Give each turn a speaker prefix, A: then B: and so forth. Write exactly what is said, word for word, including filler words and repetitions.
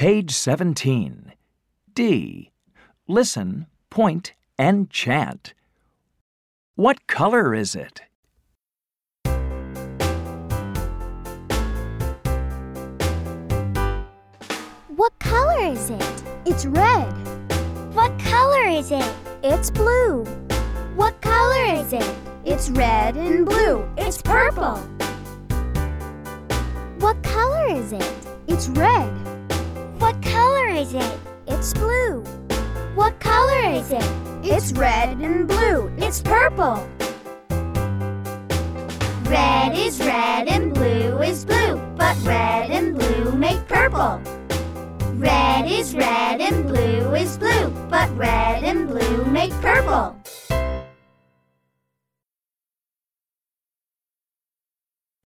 A: Page seventeen. D. Listen, point, and chant. What color is it?
B: What color is it?
C: It's red.
B: What color is it?
C: It's blue.
B: What color is it?
C: It's red and blue.
B: It's purple. What color is it?
C: It's red.
B: What color is it?
C: It's blue.
B: What color is it?
C: It's red and blue.
B: It's purple. Red is red and blue is blue, but red and blue make purple. Red is red and blue is blue, but red and blue make purple.